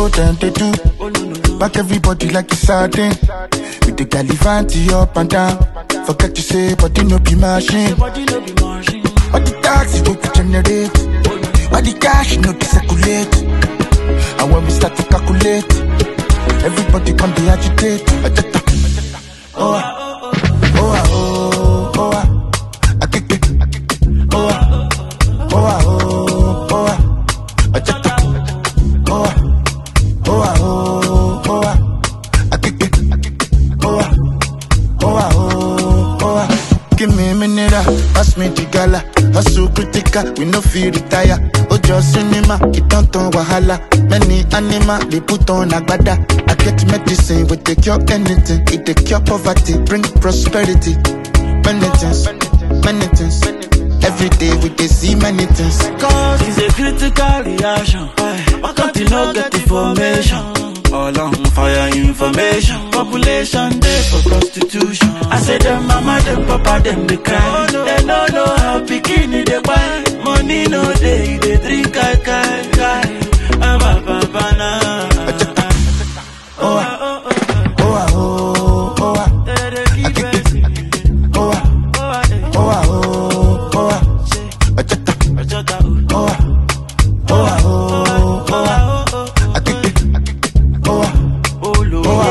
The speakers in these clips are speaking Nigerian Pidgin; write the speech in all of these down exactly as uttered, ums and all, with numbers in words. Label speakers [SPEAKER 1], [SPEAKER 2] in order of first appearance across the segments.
[SPEAKER 1] then they do. Back everybody like it's sardine. With the Galivanti up and down. Forget to say, body no be machine. All the taxi we could generate. All the cash no be circulate. And when we start to calculate, everybody come be agitate. Oh, ah, oh, ah, oh, oh, ah. I kick it. Oh, ah, oh, ah, oh, oh, ah. I check it. Oh, ah, oh, ah, oh, oh, ah. I kick it. Oh, ah, oh, ah, oh, oh, ah. Give me a minute, pass me the gala. Hustle critical, we no feel retire. Ojo cinema, it don't turn wahala. Many animal, they put on agbada. I get medicine, we take cure anything. It take cure poverty, bring prosperity. Many things, many things. Every day we dey see many things.
[SPEAKER 2] Cause it's a critical reaction. Why can't you not get information? All on fire information. Population day for prostitution. I say them mama, them papa, them they cry. They don't know how bikini they buy. Money no day, they drink kai kai kai. Ah ba ba na.
[SPEAKER 1] Oh ah, oh ah, oh oh ah. I kick it. Oh ah, oh ah, oh oh ah. I check it. Oh ah, oh ah, oh oh ah. I kick it. Oh ah,
[SPEAKER 2] oh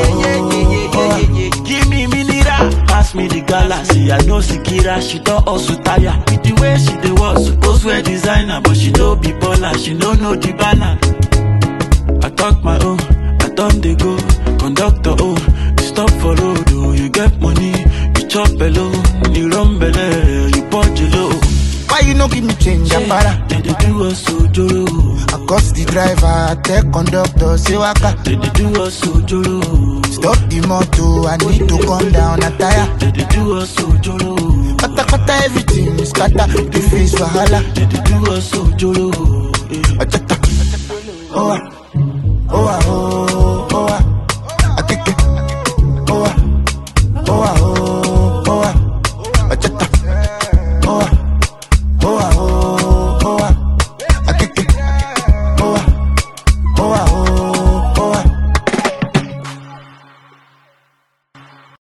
[SPEAKER 2] ah, give me mineral, pass me the galaxy. I know Sikira, she don't also tire. With the way she dey was supposed wear designer, but she don't be baller, she don't know the balance. I talk my own, I done they go. Conductor, oh, you stop for road, oh, you get money, you chop below, you run below, you punch low.
[SPEAKER 1] Why you no give me change, Apara?
[SPEAKER 2] They dey do us so joro.
[SPEAKER 1] I cost the driver, I tell conductor, say waka.
[SPEAKER 2] They dey do us so joro.
[SPEAKER 1] Stop the motor, I need to come down a tire.
[SPEAKER 2] They dey do us so joro.
[SPEAKER 1] Kata kata everything is kata, the face wahala.
[SPEAKER 2] They dey do us so joro.
[SPEAKER 1] Oh ah, oh ah, oh.